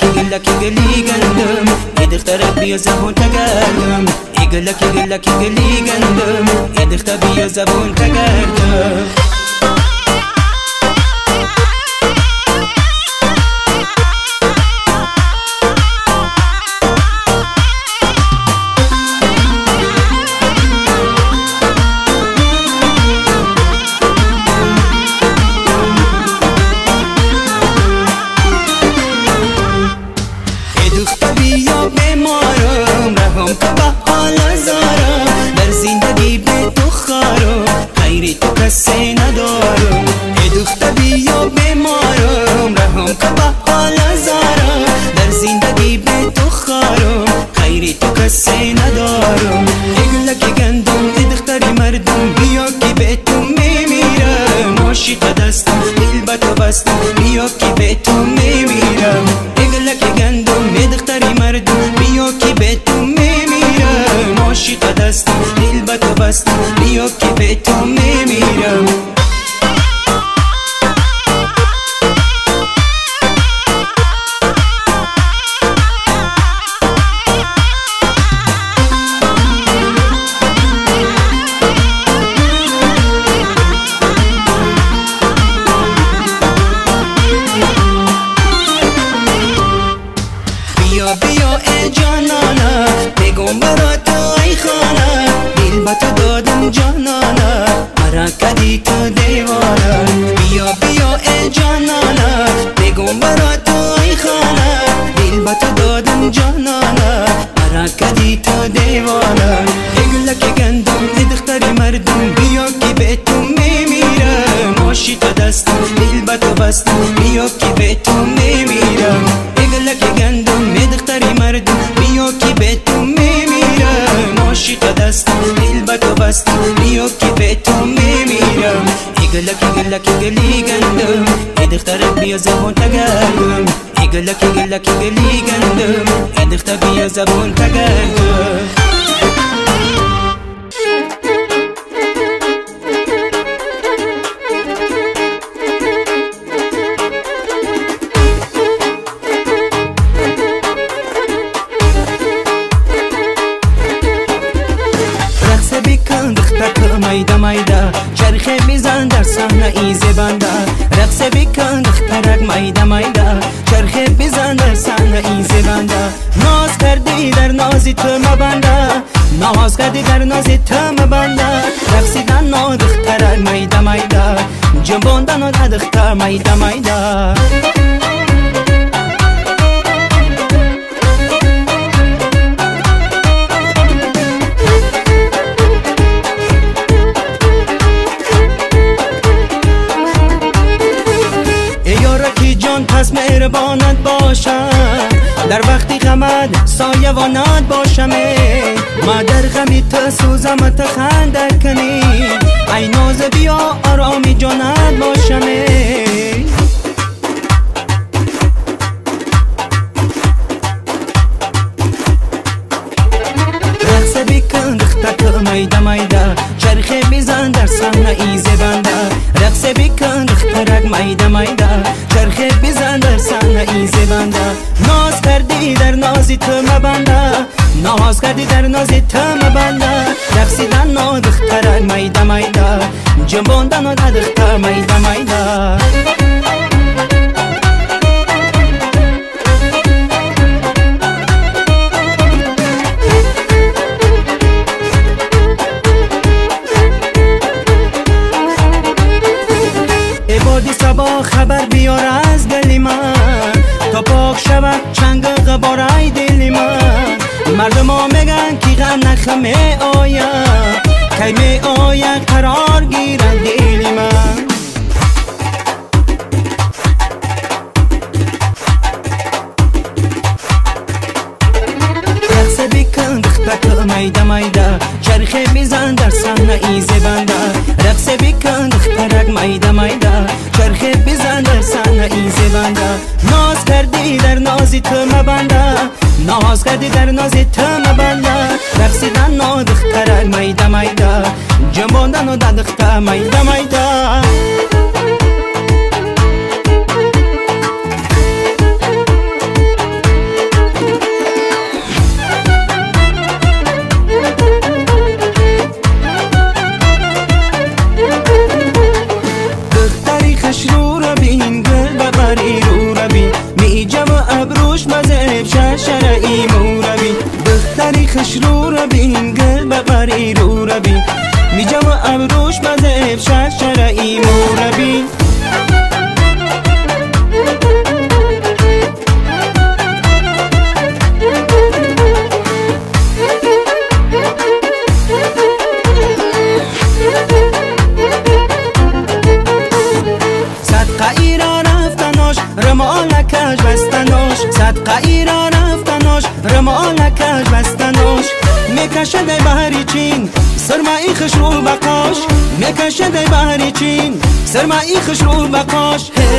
لك گلی گندم یه دختر بیا زبون تگردم لك گلی گندم یه دختر بیا زبون تگردم کسی ندارم ای دختر بیا بیمارم رحم که به حال زارم در زندگی به تو خارم خیری تو کسی ندارم ای گلک گندم ای دختری مردم بیا که به تو میمیرم عاشق دستم دل به تو بستم بیا که به تو میمیرم ای گلک گندم ای دختری مردم بیا که به تو میمیرم عاشق دستم دل به تو بستم بیا که به تو میمیرم بیا ای جانانا بگم برا تو ای خانه دل با تو دادم جانانا مرا کدی تو دیوانا بیا ای جانانا بگم برا تو ای خانه دل با تو دادم جانانا مرا کدی تو دیوانا ای گلک گندم ای دختری مردم بیا که به تو میمیرم عاشق دستم دل با تو بستم بیا که به تو میمیرم ای گلک گندم ای دختری مردم بیا که به تو میمیرم عاشق دستم دل با تو بستم بیا که به تو میمیرم ای گلک گلی گندم ای دختر بیا زبون تگردم ای گلک گلی گندم ای دختر بیا زبون تگردم مایدا مایدا چرخه بیزن در صحنه ایزه بنده رقص بکن دخترک مایدا مایدا چرخه بیزن در صحنه ایزه بنده ناز کردی در نازی تو مبنده ناز کردی در نازی تو مبنده رقصیدن نا دخترک مایدا مایدا جنباندن نا دختر مایدا مایدا پس مهربانت باشم در وقتی غمت سایوانت باشم ما در غمی تو سوزم تو خنده کنی ای ناز بیا آرامی جانت باشم رقص بکن دختر مایدا مایدا چرخه بیزن در صحنه ایزه بنده رقص بکن دخترک مایدا مایدا چرخه بیزن در صحنه ایزه بنده ناز کردی در نازی تو مبنده ناز کردی در نازی تو مبنده رقصیدن نا دخترک مایدا مایدا جنباندن نا دختر مایدا مایدا صبا خبر بیار از دل من تا پاک شود چنگ غبارای دل من مردم ها میگن کی غم نخم می آید کی می آید قرار گیرد دل من رقص بکن دختر مایدا مایدا چرخه بیزن در صحنه ایزه بنده رقص بکن دخترک مایدا مایدا چرخه بیزن در صحنه ایزه بنده ناز کردی در نازی تو مبنده ناز کردی در نازی تو مبنده رقصیدن نا دخترک مایدا مایدا جنباندن نا دختر مایدا مایدا مذهب شرعی موربی دختری خوش رو ربین گل ببری رو ربین میجم ابروش مذهب شرعی موربی صدقه ایران رفتناش رمالکش بستناش صدقه ایران رفتناش رمالکش بستناش میکشه دی بحری چین سرمایی خوش رو بقاش میکشه دی بحری چین سرمایی خوش رو بقاش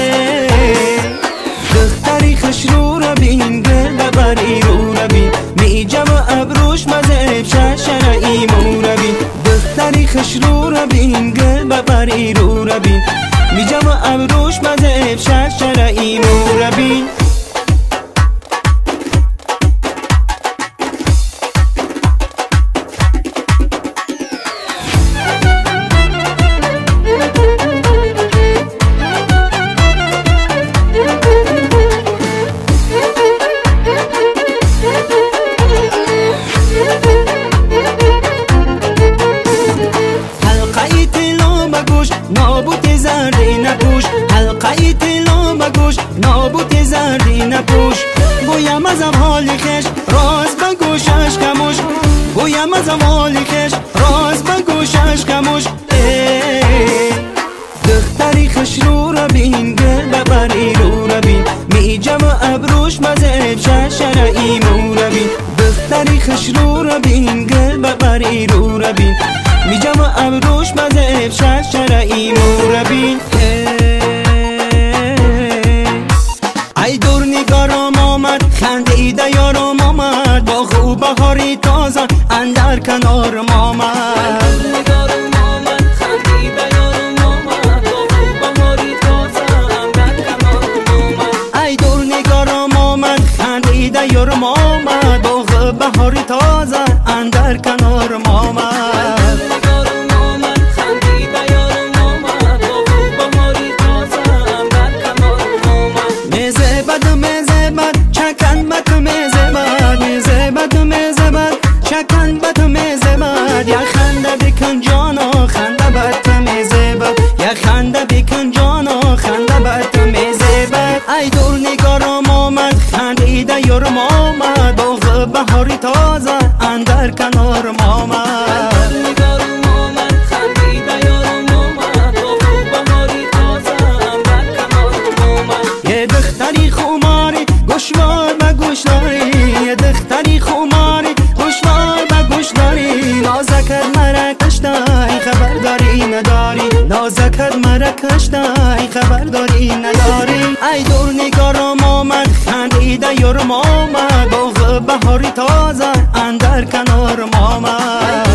دختری خوش رو ربین گل ببری رو ربین میجم ابروش مذهب شرعی موربی دختری خوش رو ربین گل ببری رو ربین میجم ابروش مذهب شرعی موربی نابوت زردی نپوش حلقه طلا بگوش نابوت زردی نپوش گویم ازم حالی خش راز بگوشش کموش گویم ازم حالی خش راز بگوشش کموش دختری خوش رو ربین گل ببری رو ربین میجم ابروش مذهب شرعی موربی دختری خوش رو ربین گل ببری رو ربین میجم ابروش مذهب شرعی موربی ای دور نگارم آمد خندیده یارم آمد با خوب بهاری تازه اندر کنارم آمد ای دور نگارم آمد خندیده یارم آمد با خوب بهاری تازه اندر کنارم آمد چکن بد میزبد یا خنده بکن جانا خنده بد میزبد یا خنده بکن جانا خنده بد میزبد ای دور نگارم آمد خندیده یارم آمد با بهاری تازه اندر کنارم آمد یه دختری خماری گوشوار به گوش داری یه دختری خماری گوشوار به گوش داری نازکت مرا کشته ای خبر داری نداری نازکت مرا کشته ای خبر داری نداری ای دور نگارم آمد خندیده یارم آمد با بهاری تازه اندر کنارم آمد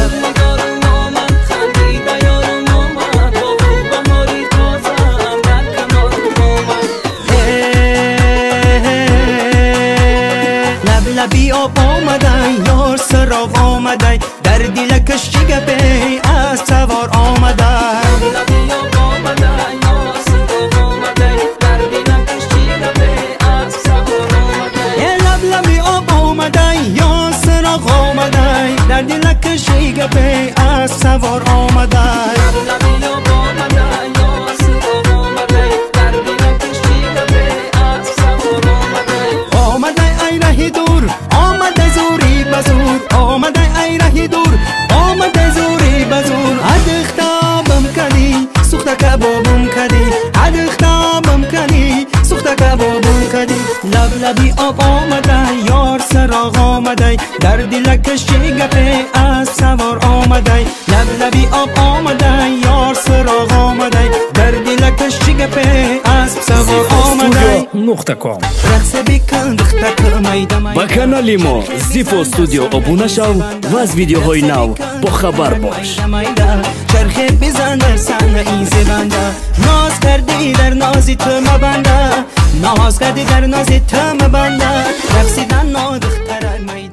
لبی آب آمده یار سراغ آمده در دلکش چی گپی از سوار آمده لبی آب آمده یار سراغ آمده در دلکش چی گپی از سوار آمده لبی آب آمده یار سراغ آمده در دلکش چی گپی از سوار آمده لبی آب آمده یار سراغ آمده در دلکش چی گپی از سوار آمده آمده ای رهی دور آمده زوری بزور آمده ای رهی دور آمده زوری بزور ادختابم کدی سوخت کبابم کدی ادختابم کدی سوخت کبابم کدی لبی آب آمده یار سراغ آمده در دلکش چی گپی از سوار آمده لبی آب آمده یار سراغ آمده در دلکش چی گپی از سوار آمده با کانالی ما زیفو استودیو ابونه شو و از ویدیوهای نو با خبر باش. چرخه بزن در صحنه این زبنده ناز کردی در نازی تو مبنده ناز کردی در نازی تو مبنده رقصیدن نادختر میده